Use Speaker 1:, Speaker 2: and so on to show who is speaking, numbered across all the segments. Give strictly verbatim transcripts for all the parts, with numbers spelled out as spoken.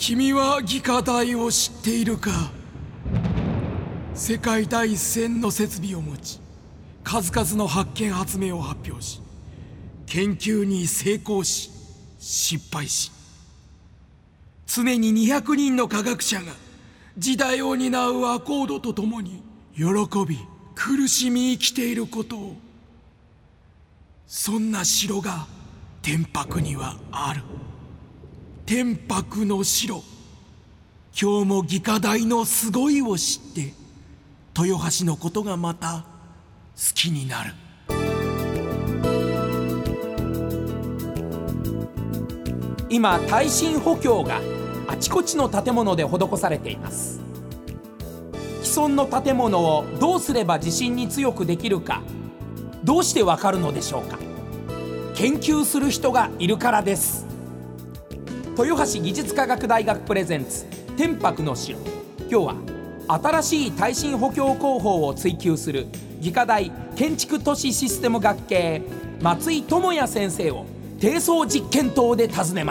Speaker 1: 君は魏火台を知っているか。世界第一線の設備を持ち、数々の発見発明を発表し、研究に成功し失敗し、常ににひゃくにんの科学者が時代を担うアコードとともに喜び苦しみ生きていることを。そんな城が天白にはある。天白の城。今日も魏火台のすごいを知って豊橋のことがまた好きになる。
Speaker 2: 今、耐震補強があちこちの建物で施されています。既存の建物をどうすれば地震に強くできるか、どうしてわかるのでしょうか。研究する人がいるからです。豊橋技術科学大学プレゼンツ天白の城。今日は新しい耐震補強工法を追求する魏火大建築都市システム学系松井智也先生を低層実験棟で訪ねます。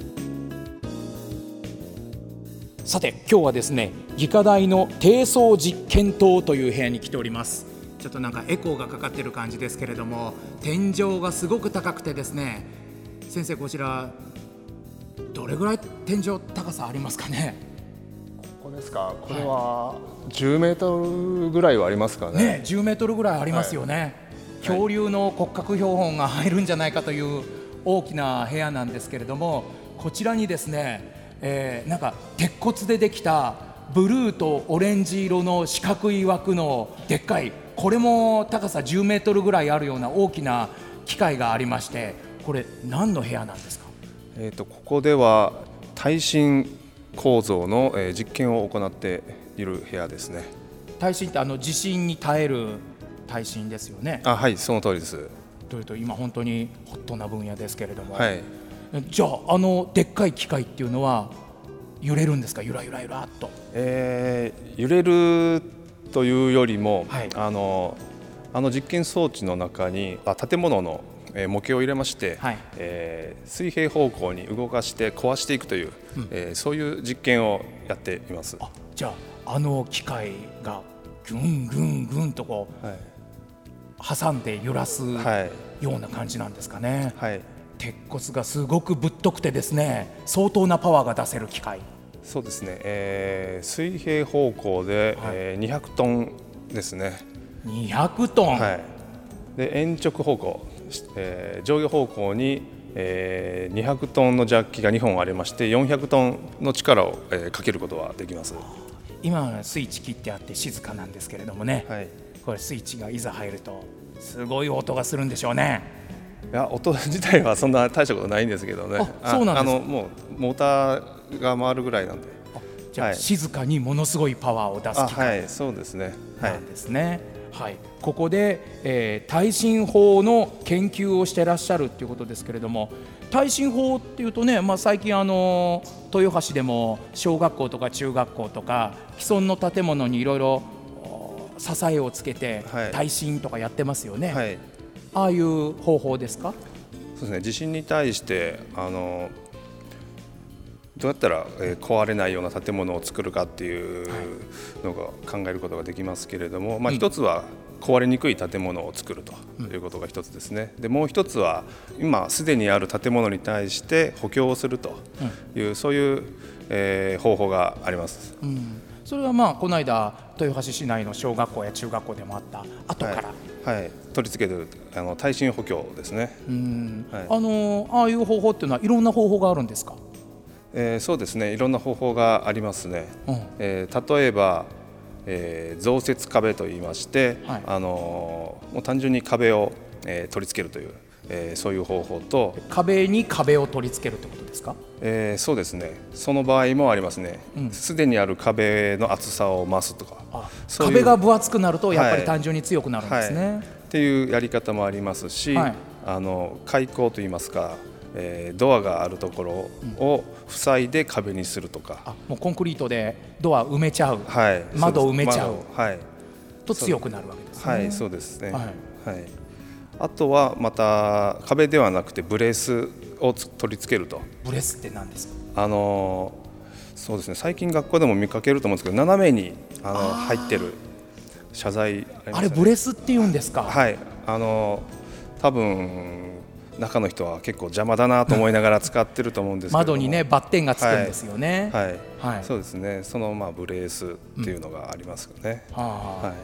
Speaker 2: さて、今日はですね、魏火大の低層実験棟という部屋に来ております。ちょっとなんかエコーがかかってる感じですけれども、天井がすごく高くてですね、先生、こちらどれぐらい天井高さありますかね。
Speaker 3: ここですか。これはじゅうメートルぐらいはありますか ね,
Speaker 2: ねじゅうメートルぐらいありますよね、はい、恐竜の骨格標本が入るんじゃないかという大きな部屋なんですけれども、こちらにですね、えー、なんか鉄骨でできたブルーとオレンジ色の四角い枠のでっかい、これも高さじゅうメートルぐらいあるような大きな機械がありまして、これ何の部屋なんですか。
Speaker 3: えーと、ここでは耐震構造の、えー、実験を行っている部屋ですね。
Speaker 2: 耐震ってあの地震に耐える耐震ですよね。
Speaker 3: あ、はい、その通りです。
Speaker 2: というと今本当にホットな分野ですけれども、
Speaker 3: はい、
Speaker 2: じゃああのでっかい機械っていうのは揺れるんですか。ゆらゆらゆらっと、
Speaker 3: えー、揺れるというよりも、はい、あのあの実験装置の中にあ建物の模型を入れまして、はい、えー、水平方向に動かして壊していくという、うん、えー、そういう実験をやっています。
Speaker 2: あ、じゃああの機械がぐんぐんぐんとこう、はい、挟んで揺らすような感じなんですかね、はい、鉄骨がすごくぶっとくてですね、相当なパワーが出せる機械。
Speaker 3: そうですね、えー、水平方向で、はい、えー、にひゃくトンですね。
Speaker 2: にひゃくトン、
Speaker 3: はい、で延直方向、えー、上下方向に、えー、にひゃくトンのジャッキがにほんありまして、よんひゃくトンの力を、えー、かけることができます。
Speaker 2: 今はスイッチ切ってあって静かなんですけれどもね、
Speaker 3: はい、
Speaker 2: これスイッチがいざ入るとすごい音がするんでしょうね。
Speaker 3: いや、音自体はそんな大したことないんですけどね。
Speaker 2: あ、そうなんですか。
Speaker 3: あのもうモーターが回るぐらいなんで。
Speaker 2: じゃあ、はい、静かにものすごいパワーを出す機械、
Speaker 3: はい、そうですね、
Speaker 2: なんですね。はい、ここで、えー、耐震法の研究をしてらっしゃるということですけれども、耐震法っていうとね、まあ、最近あの豊橋でも小学校とか中学校とか既存の建物にいろいろ支えをつけて耐震とかやってますよね、はい、ああいう方法ですか。
Speaker 3: そうですね、地震に対してあのどうやったら、えー、壊れないような建物を作るかっていうのが考えることができますけれども、まあ、一つは壊れにくい建物を作るということが一つですね。でもう一つは今すでにある建物に対して補強をするという、うん、そういう、えー、方法があります、
Speaker 2: うん、それはまあこの間豊橋市内の小学校や中学校でもあった後から、
Speaker 3: はいはい、取り付けるあの耐震補強ですね。
Speaker 2: うん、はい、あのああいう方法っていうのはいろんな方法があるんですか。
Speaker 3: えー、そうですね、いろんな方法がありますね、うん、えー、例えば、えー、増設壁といいまして、はい、あのー、もう単純に壁を、えー、取り付けるという、えー、そういう方法と、
Speaker 2: 壁に壁を取り付けるということですか。
Speaker 3: えー、そうですね、その場合もありますね。すで、うん、にある壁の厚さを増すとか、
Speaker 2: あ、そういう壁が分厚くなるとやっぱり単純に強くなるんですね、はいはい、
Speaker 3: っていうやり方もありますし、はい、あの開口といいますか、えー、ドアがあるところを塞いで壁にするとか、
Speaker 2: あ、もうコンクリートでドア埋めちゃう、
Speaker 3: はい、
Speaker 2: 窓を埋めちゃう、
Speaker 3: はい、
Speaker 2: と強くなるわけですね。
Speaker 3: はい、そうですね、
Speaker 2: はい
Speaker 3: はい、あとはまた壁ではなくてブレースを取り付けると。
Speaker 2: ブレスって何ですか？
Speaker 3: あのそうですね、最近学校でも見かけると思うんですけど、斜めにあの入ってる謝罪ありますよね。
Speaker 2: あれブレスって言うんですか？
Speaker 3: はい、あの多分中の人は結構邪魔だなと思いながら使ってると思うんですけど
Speaker 2: 窓にねバッテンがつくんですよね。
Speaker 3: はい、はい
Speaker 2: はい、
Speaker 3: そうですね。そのまあブレースっていうのがありますよね。
Speaker 2: うん、は
Speaker 3: はい、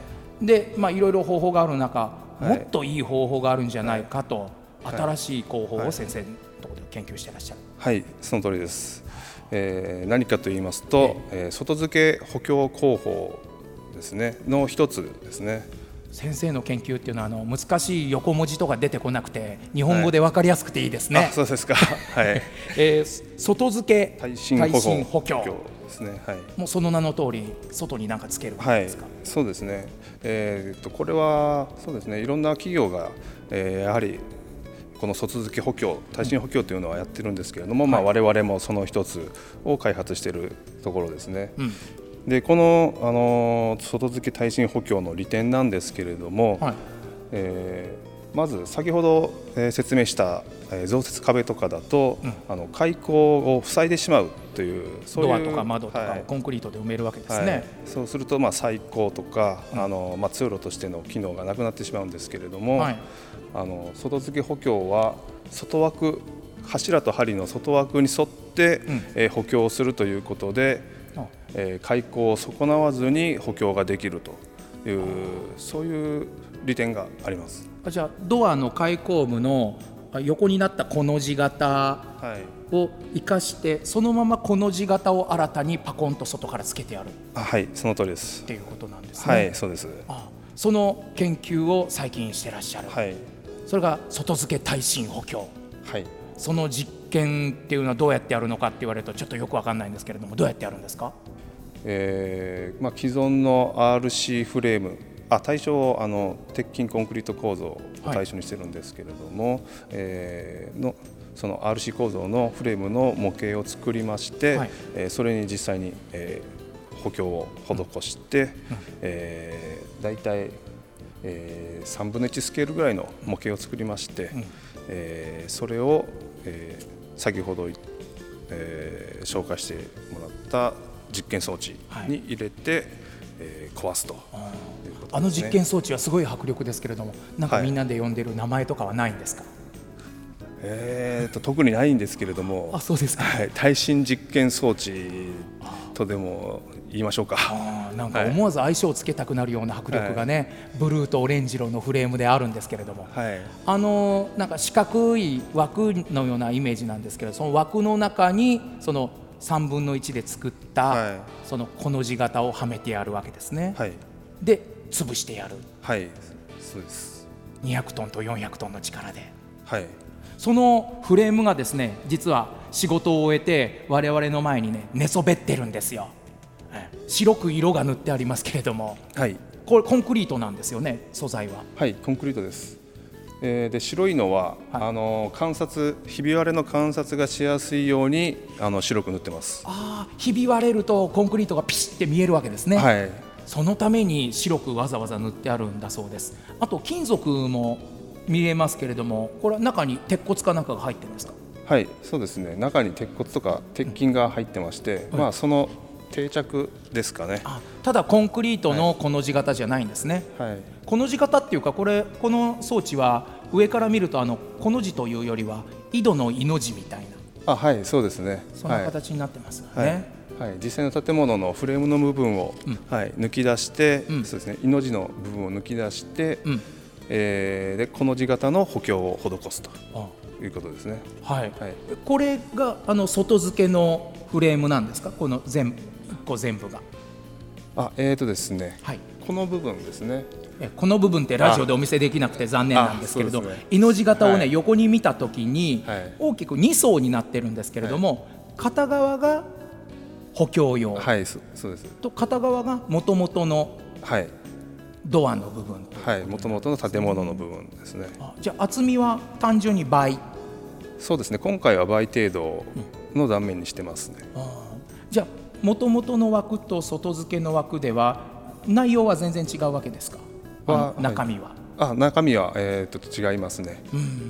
Speaker 2: で、まあいろいろ方法がある中、
Speaker 3: はい、
Speaker 2: もっといい方法があるんじゃないかと、
Speaker 3: はい、
Speaker 2: 新しい工法を先生のところで研究していらっしゃる。
Speaker 3: はい、その通りです。えー、何かと言いますと、えー、外付け補強工法ですねの一つですね。
Speaker 2: 先生の研究っていうのはあの難しい横文字とか出てこなくて日本語で分かりやすくていいですね。
Speaker 3: はい、あ、そうですか。はい。
Speaker 2: えー、外付け
Speaker 3: 耐震補強ですね。はい。
Speaker 2: もうその名の通り外に何かつけるんですか？
Speaker 3: はい、そうですね。えー、っとこれはそうですね。いろんな企業が、えー、やはりこの外付け補強、耐震補強というのはやってるんですけれども、うん、まあ我々もその一つを開発しているところですね。うん、でこの、あの外付け耐震補強の利点なんですけれども、はい、えー、まず先ほど、えー、説明した、えー、増設壁とかだと、うん、あの開口を塞いでしまうというそういう
Speaker 2: ドアとか窓とかをコンクリートで埋めるわけですね。はい、
Speaker 3: そうすると、まあ、採光とか、うん、あのまあ、通路としての機能がなくなってしまうんですけれども、はい、あの外付け補強は外枠、柱と梁の外枠に沿って、うん、えー、補強をするということで、えー、開口を損なわずに補強ができるというそういう利点があります。
Speaker 2: じゃあドアの開口部の横になったコの字型を生かして、はい、そのままコの字型を新たにパコンと外からつけてやる。
Speaker 3: あ、はい、その通りです
Speaker 2: っていうことなんですね。
Speaker 3: はい、そうです。
Speaker 2: あ、その研究を最近してらっしゃる。
Speaker 3: はい、
Speaker 2: それが外付け耐震補強。
Speaker 3: はい、
Speaker 2: その実験っていうのはどうやってやるのかって言われるとちょっとよく分かんないんですけれども、どうやってやるんですか？
Speaker 3: えーまあ、既存の アールシー フレーム、あ、対象あの鉄筋コンクリート構造を対象にしてるんですけれども、はい、えー、のその アールシー 構造のフレームの模型を作りまして、はい、えー、それに実際に、えー、補強を施して、うん、えー、だいたい、えー、さんぶんのいちスケールぐらいの模型を作りまして、うん、えー、それを、えー、先ほど、えー、紹介してもらった実験装置に入れて、はい、えー、壊すということですね。
Speaker 2: あの実験装置はすごい迫力ですけれども、なんかみんなで呼んでる名前とかはないんですか？はい、
Speaker 3: えー、と特にないんですけれども、
Speaker 2: あ、そうですか。
Speaker 3: はい、耐震実験装置とでも言いましょうか。
Speaker 2: あ、なんか思わず愛称をつけたくなるような迫力がね、はい、ブルーとオレンジ色のフレームであるんですけれども、はい、あのなんか四角い枠のようなイメージなんですけど、その枠の中にそのさんぶんのいちで作った、はい、そのコの字型をはめてやるわけですね。はい、で潰してやる。
Speaker 3: はい、そうです。
Speaker 2: にひゃくトンとよんひゃくトンの力で。
Speaker 3: はい、
Speaker 2: そのフレームがですね、実は仕事を終えて我々の前にね寝そべってるんですよ。白く色が塗ってありますけれども、はい、これコンクリートなんですよね、素材は。
Speaker 3: はい、コンクリートです。えー、で白いのは、はい、あの観察、ひび割れの観察がしやすいようにあの白く塗ってます。
Speaker 2: あ、ひび割れるとコンクリートがピシッて見えるわけですね。はい、そのために白くわざわざ塗ってあるんだそうです。あと金属も見えますけれども、これは中に鉄骨かなんかが入ってるんですか？はい、
Speaker 3: そうですね。中に鉄骨とか鉄筋が入ってまして、うん、まあ、その定着ですかね。
Speaker 2: あ、ただコンクリートのコの字型じゃないんですね。はい、コの字型っていうか、これこの装置は上から見るとあのコの字というよりは井戸の井の字みたいな。
Speaker 3: あ、はい、そうですね。
Speaker 2: そんな形になってますよね。
Speaker 3: はいはい、実際の建物のフレームの部分を、うん、はい、抜き出して、うん、そうですね、井の字の部分を抜き出して、うん、えー、でコの字型の補強を施すということですね。
Speaker 2: はいはい、これがあの外付けのフレームなんですか？この全部こう全部が。
Speaker 3: あ、えーとですね、はい、この部分ですね。
Speaker 2: この部分ってラジオでお見せできなくて残念なんですけれど、井の字型をね、はい、横に見たときに、はい、大きくに層になってるんですけれども、はい、片側が補強用、
Speaker 3: はい、そそうです。
Speaker 2: と片側がもともとのドアの部分、
Speaker 3: はい、もともとの建物の部分ですね。
Speaker 2: あ、じゃあ厚みは単純に倍。
Speaker 3: そうですね、今回は倍程度の断面にしてますね。
Speaker 2: うん、あ、じゃあもともとの枠と外付けの枠では内容は全然違うわけですか？中身は。
Speaker 3: はい、あ、中身は、えー、と違いますね。うん、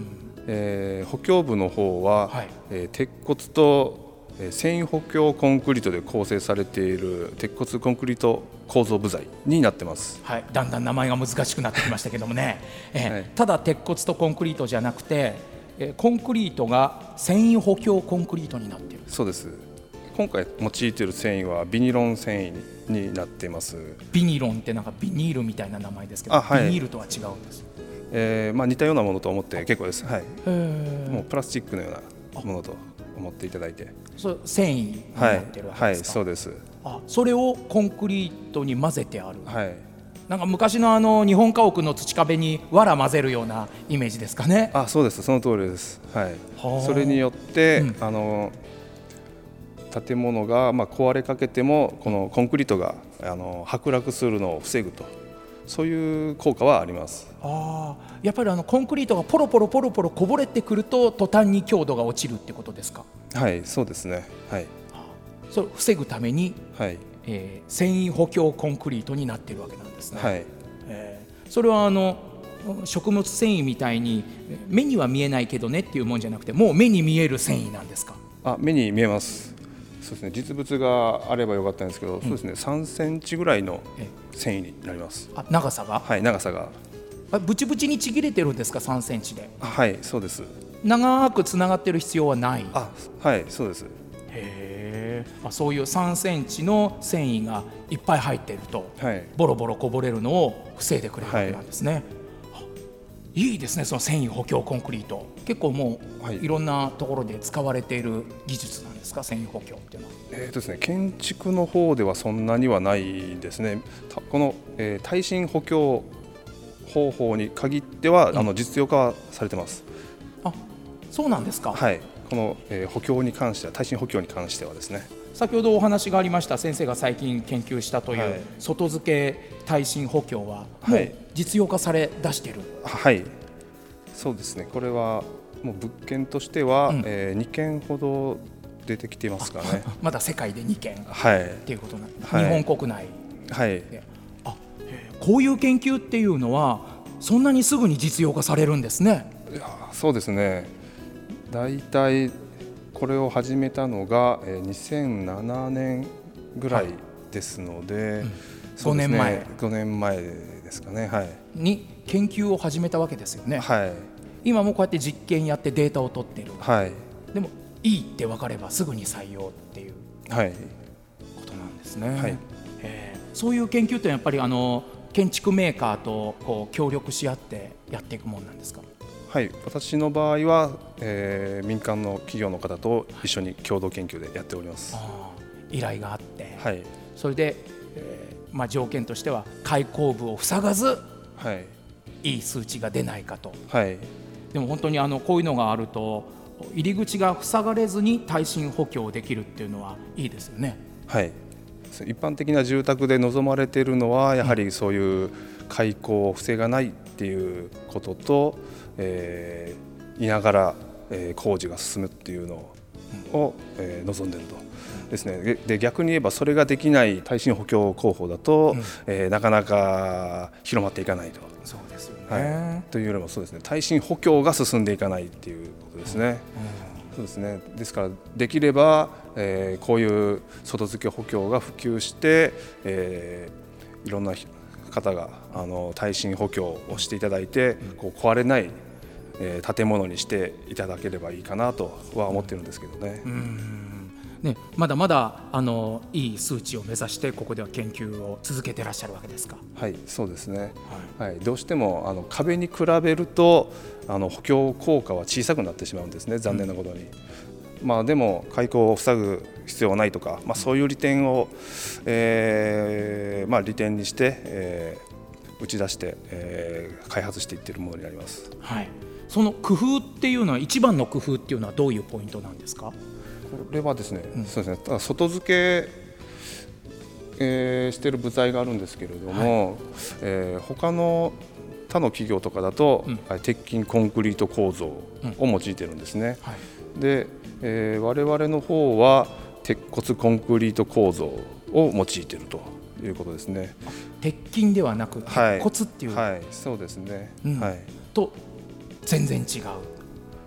Speaker 3: えー補強部の方は、
Speaker 2: はい
Speaker 3: えー鉄骨とえー繊維補強コンクリートで構成されている鉄骨コンクリート構造部材になってます。
Speaker 2: はい、だんだん名前が難しくなってきましたけどもね、えー
Speaker 3: はい
Speaker 2: ただ鉄骨とコンクリートじゃなくて、えーコンクリートが繊維補強コンクリートになっている。
Speaker 3: そうです。今回用いている繊維はビニロン繊維になっています。
Speaker 2: ビニロンってなんかビニールみたいな名前ですけど、
Speaker 3: あはい
Speaker 2: ビニールとは違うんです。
Speaker 3: えーまあ、似たようなものと思って結構です。はい、
Speaker 2: へ
Speaker 3: もうプラスチックのようなものと思っていただいて。
Speaker 2: それ繊維に
Speaker 3: はい
Speaker 2: なってるわ、け
Speaker 3: はい、
Speaker 2: ですか。
Speaker 3: そうです。
Speaker 2: あ、それをコンクリートに混ぜてある。
Speaker 3: はい、
Speaker 2: なんか昔のあの日本家屋の土壁に藁混ぜるようなイメージですかね。
Speaker 3: あ、そうです。その通りです。はい、
Speaker 2: はあ
Speaker 3: それによって、
Speaker 2: うん
Speaker 3: あの建物がまあ壊れかけてもこのコンクリートがあの剥落するのを防ぐと、そういう効果はあります。
Speaker 2: ああ、やっぱりあのコンクリートがポロポロポロポロこぼれてくると途端に強度が落ちるってことですか。
Speaker 3: はい、そうですね。はい、
Speaker 2: それを防ぐために、
Speaker 3: はい、
Speaker 2: えー繊維補強コンクリートになっているわけなんですね。
Speaker 3: はい、
Speaker 2: えーそれはあの食物繊維みたいに目には見えないけどねっていうもんじゃなくて、もう目に見える繊維なんですか。
Speaker 3: あ、目に見えます。そうですね。実物があればよかったんですけど、そうですね。さんセンチぐらいの
Speaker 2: え
Speaker 3: 繊維になります。
Speaker 2: あ、長さが、
Speaker 3: はい、長さが。
Speaker 2: あ、ブチブチにちぎれてるんですか。さんセンチで
Speaker 3: はい、そうです。
Speaker 2: 長くつながってる必要はない。
Speaker 3: あ、はい、そうです。
Speaker 2: へーあ、そういうさんセンチの繊維がいっぱい入っていると、
Speaker 3: はい、
Speaker 2: ボロボロこぼれるのを防いでくれるわけなんですね。あ、いいですね、その繊維補強コンクリート。結構もう、
Speaker 3: はい
Speaker 2: いろんなところで使われている技術なんですか、繊維補強っていうのは。
Speaker 3: えーとですね、建築の方ではそんなにはないですね。たこの、えー耐震補強方法に限っては、
Speaker 2: うん
Speaker 3: あの実用化はされてます。
Speaker 2: あ、そうなんですか。
Speaker 3: はい、この、えー補強に関しては、耐震補強に関してはですね。
Speaker 2: 先ほどお話がありました先生が最近研究したという、
Speaker 3: はい
Speaker 2: 外付け耐震補強はもう
Speaker 3: はい
Speaker 2: 実用化され出している。
Speaker 3: はい、そうですね。これはもう物件としては、
Speaker 2: うん
Speaker 3: えーにけんほど出てきてますかね。
Speaker 2: まだ世界でにけんっ
Speaker 3: はい、
Speaker 2: ていうことなんです、
Speaker 3: はい
Speaker 2: 日本国内
Speaker 3: はい、
Speaker 2: で。あ、へーこういう研究っていうのはそんなにすぐに実用化されるんですね。
Speaker 3: いやそうですね。だいたいこれを始めたのが、えーにせんななねんぐらいですので、そうですね
Speaker 2: ごねんまえ
Speaker 3: ごねんまえですかね。はい、
Speaker 2: に研究を始めたわけですよね。
Speaker 3: はい、
Speaker 2: 今もこうやって実験やってデータを取ってる。
Speaker 3: はい、
Speaker 2: でもいいって分かればすぐに採用っていう
Speaker 3: はい、
Speaker 2: ことなんですね。
Speaker 3: はい
Speaker 2: えーそういう研究ってやっぱりあの建築メーカーとこう協力し合ってやっていくもんなんですか。
Speaker 3: はい、私の場合は、えー民間の企業の方と一緒に共同研究でやっております。
Speaker 2: あー依頼があって、
Speaker 3: はい、
Speaker 2: それで、えーまあ、条件としては開口部を塞がず
Speaker 3: はい、
Speaker 2: いい数値が出ないかと。
Speaker 3: はい、
Speaker 2: でも本当にあのこういうのがあると入り口が塞がれずに耐震補強できるっていうのはいいですよね。
Speaker 3: はい。一般的な住宅で望まれているのはやはりそういう開口を防がないっていうことと、えー、いながら、えー工事が進むっていうのを、えー望んでいるとですね。でで逆に言えばそれができない耐震補強工法だと、
Speaker 2: うん
Speaker 3: えーなかなか広まっていかないと、
Speaker 2: そうですよね。
Speaker 3: はい、というよりもそうですね、耐震補強が進んでいかないっていうことですね。そうですね。ですからできれば、えーこういう外付け補強が普及して、えーいろんな方があの耐震補強をしていただいて、こう壊れない、えー建物にしていただければいいかなとは思ってるんですけどね。
Speaker 2: うんね、まだまだあのいい数値を目指してここでは研究を続けてらっしゃるわけですか。
Speaker 3: はい、そうですね。はい、どうしてもあの壁に比べるとあの補強効果は小さくなってしまうんですね、残念なことに。まあ、でも開口を塞ぐ必要はないとか、まあ、そういう利点を、えーまあ、利点にして、えー打ち出して、えー開発していっているものになります。
Speaker 2: はい、その工夫っていうのは一番の工夫っていうのはどういうポイントなんですか。
Speaker 3: これはですね、
Speaker 2: うん
Speaker 3: そうですね、ただ外付け、えーしている部材があるんですけれども、えー他の他の企業とかだと、
Speaker 2: うん
Speaker 3: はい鉄筋コンクリート構造を用いているんですね。
Speaker 2: はい
Speaker 3: で、えー我々の方は鉄骨コンクリート構造を用いているということですね。
Speaker 2: 鉄筋ではなく鉄
Speaker 3: はい
Speaker 2: 骨っていう、
Speaker 3: はい、そうですね。
Speaker 2: うん
Speaker 3: はい、
Speaker 2: と全然違う。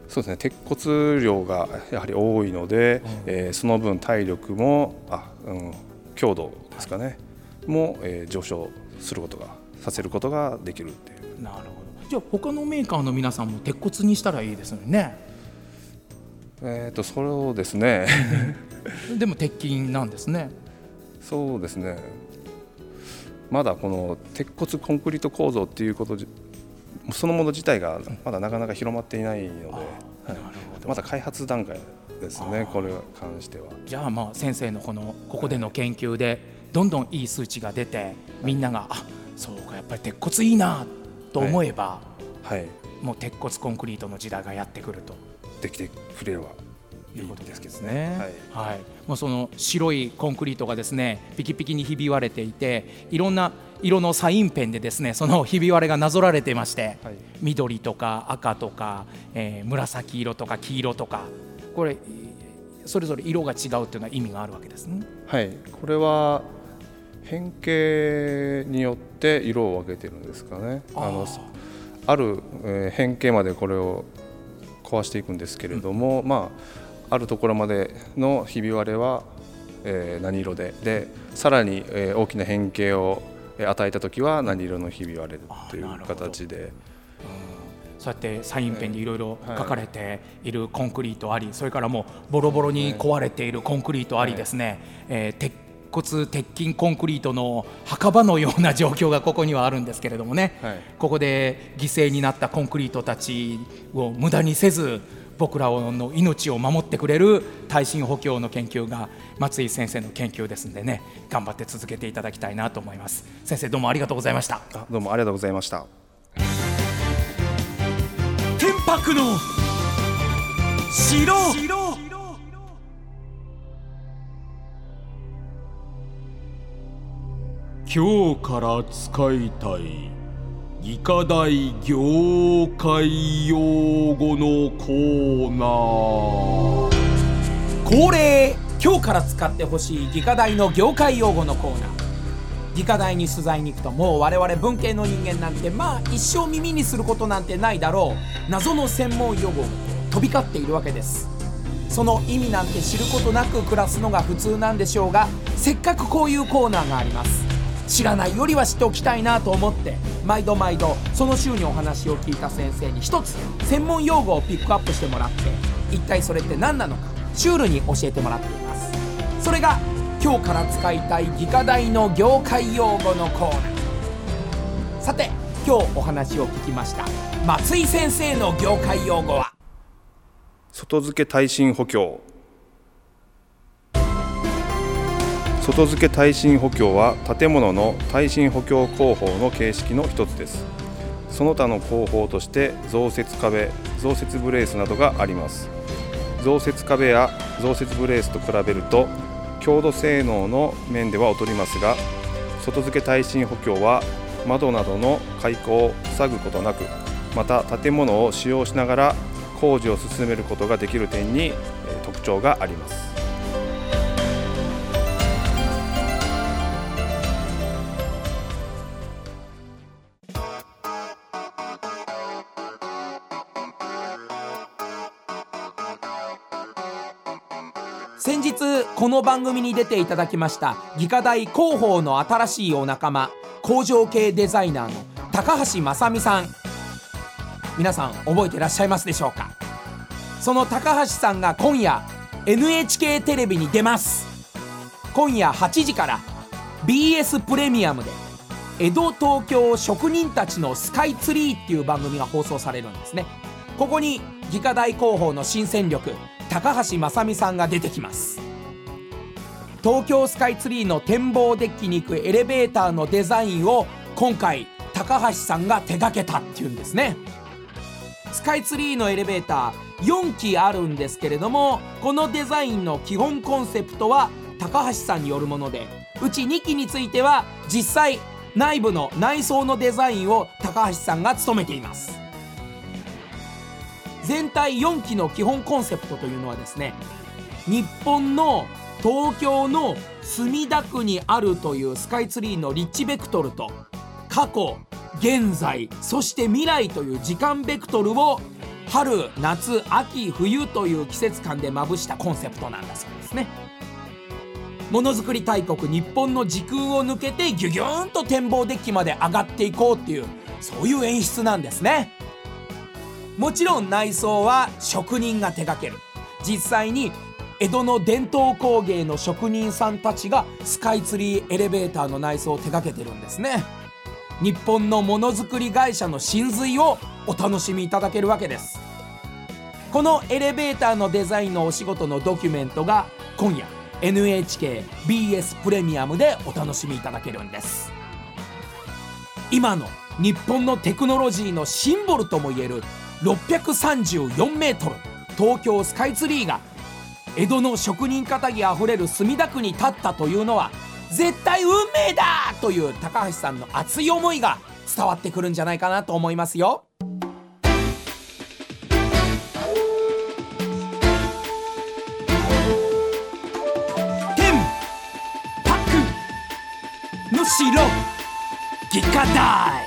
Speaker 3: そうですね、鉄骨量がやはり多いので、うんえー、その分体力もあ、うん、強度ですかね、はい、も、えー、上昇することがさせることができるっていう。
Speaker 2: なるほど。じゃあ他のメーカーの皆さんも鉄骨にしたらいいですよね。
Speaker 3: えーとそうですね
Speaker 2: でも鉄筋なんですね。
Speaker 3: そうですね、まだこの鉄骨コンクリート構造っていうことそのもの自体がまだなかなか広まっていないので、はい、まだ開発段階ですね、これに関しては。
Speaker 2: じゃあまあ先生のこのここでの研究でどんどんいい数値が出て、みんながあそうかやっぱり鉄骨いいなと思えば、はいはい、もう鉄骨コンクリートの時代がやってくると
Speaker 3: できてくれれば
Speaker 2: いうことですけどね。はいはい、もうその白いコンクリートがですねピキピキにひび割れていて、いろんな色のサインペンでですねそのひび割れがなぞられていまして、はい、緑とか赤とか、えー、紫色とか黄色とか、これそれぞれ色が違うというのは意味があるわけですね。
Speaker 3: はい、これは変形によって色を分けてるんですかね。あのある、えー、変形までこれを壊していくんですけれども、うんまあ、あるところまでのひび割れは、えー、何色ででさらに、えー、大きな変形を与えたときは何色のひび割れという形で、うん、
Speaker 2: そうやってサインペンでいろいろ書かれているコンクリートあり、それからもうボロボロに壊れているコンクリートありですね、えー、鉄骨鉄筋コンクリートの墓場のような状況がここにはあるんですけれどもね、はい、ここで犠牲になったコンクリートたちを無駄にせず僕らの命を守ってくれる耐震補強の研究が松井先生の研究ですんでね、頑張って続けていただきたいなと思います。先生どうもありがとうございました。
Speaker 3: あどうもありがとうございました。
Speaker 1: 天白の城。今日から使いたい技科大業界用語のコーナー。
Speaker 2: 恒例、今日から使ってほしい技科大の業界用語のコーナー。技科大に取材に行くと、もう我々文系の人間なんてまあ一生耳にすることなんてないだろう謎の専門用語が飛び交っているわけです。その意味なんて知ることなく暮らすのが普通なんでしょうが、せっかくこういうコーナーがあります。知らないよりは知っておきたいなと思って毎度毎度その週にお話を聞いた先生に一つ専門用語をピックアップしてもらって、一体それって何なのかシュールに教えてもらっています。それが今日から使いたい技科大の業界用語のコーナー。さて今日お話を聞きました松井先生の業界用語は
Speaker 3: 外付け耐震補強。外付け耐震補強は建物の耐震補強工法の形式の一つです。その他の工法として増設壁、増設ブレースなどがあります。増設壁や増設ブレースと比べると強度性能の面では劣りますが、外付け耐震補強は窓などの開口を塞ぐことなく、また建物を使用しながら工事を進めることができる点に特徴があります。
Speaker 2: 先日この番組に出ていただきました技科大広報の新しいお仲間、工場系デザイナーの高橋正美さん、皆さん覚えていらっしゃいますでしょうか。その高橋さんが今夜 エヌエイチケー テレビに出ます。今夜はちじから ビーエス プレミアムで江戸東京職人たちのスカイツリーっていう番組が放送されるんですね。ここに技科大広報の新戦力高橋正美さんが出てきます。東京スカイツリーの展望デッキに行くエレベーターのデザインを今回高橋さんが手掛けたっていうんですね。スカイツリーのエレベーターよんきあるんですけれども、このデザインの基本コンセプトは高橋さんによるもので、うちにきについては実際内部の内装のデザインを高橋さんが務めています。全体よんきの基本コンセプトというのはですね、日本の東京の墨田区にあるというスカイツリーの立地ベクトルと過去、現在、そして未来という時間ベクトルを春夏秋冬という季節感でまぶしたコンセプトなんだそうですね。ものづくり大国日本の時空を抜けてギュギューンと展望デッキまで上がっていこうっていう、そういう演出なんですね。もちろん内装は職人が手掛ける。実際に江戸の伝統工芸の職人さんたちがスカイツリーエレベーターの内装を手掛けてるんですね。日本のものづくり会社の真髄をお楽しみいただけるわけです。このエレベーターのデザインのお仕事のドキュメントが今夜 エヌエイチケービーエス プレミアムでお楽しみいただけるんです。今の日本のテクノロジーのシンボルともいえるろっぴゃくさんじゅうよんメートル東京スカイツリーが江戸の職人かたぎあふれる墨田区に立ったというのは絶対運命だという高橋さんの熱い思いが伝わってくるんじゃないかなと思いますよ。天白の城議科大、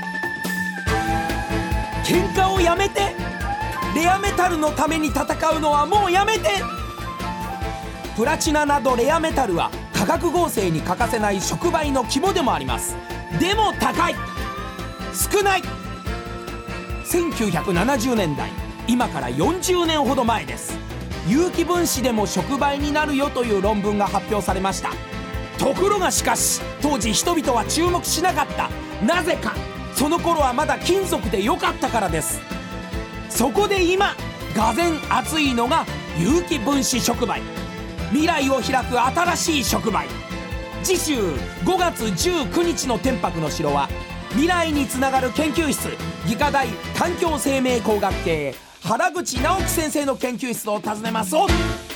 Speaker 2: 喧嘩をやめて、レアメタルのために戦うのはもうやめて。プラチナなどレアメタルは化学合成に欠かせない触媒の肝でもあります。でも高い、少ない。せんきゅうひゃくななじゅうねんだい、今からよんじゅうねんほど前です。有機分子でも触媒になるよという論文が発表されました。ところがしかし当時人々は注目しなかった。なぜか、その頃はまだ金属で良かったからです。そこで今がぜん熱いのが有機分子触媒、未来を開く新しい触媒。次週ごがつじゅうくにちの天白の城は未来につながる研究室、技科大環境生命工学系原口直樹先生の研究室を訪ねます。